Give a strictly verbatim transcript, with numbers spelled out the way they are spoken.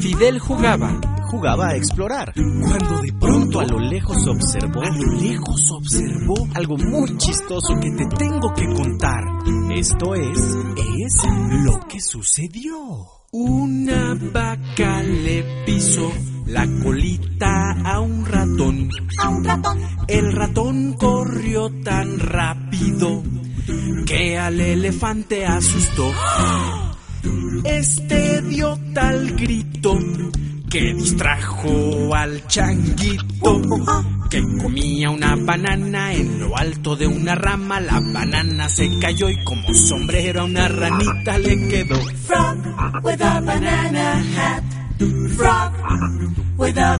Fidel jugaba, jugaba a explorar, cuando de pronto a lo lejos observó, a lo lejos observó algo muy chistoso que te tengo que contar. Esto es, es lo que sucedió. Una vaca le pisó la colita a un ratón. A un ratón. El ratón corrió tan rápido que al elefante asustó. Este dio tal grito que distrajo al changuito, que comía una banana en lo alto de una rama. La banana se cayó y como sombrero a una ranita le quedó. Frog with a banana hat. Frog with a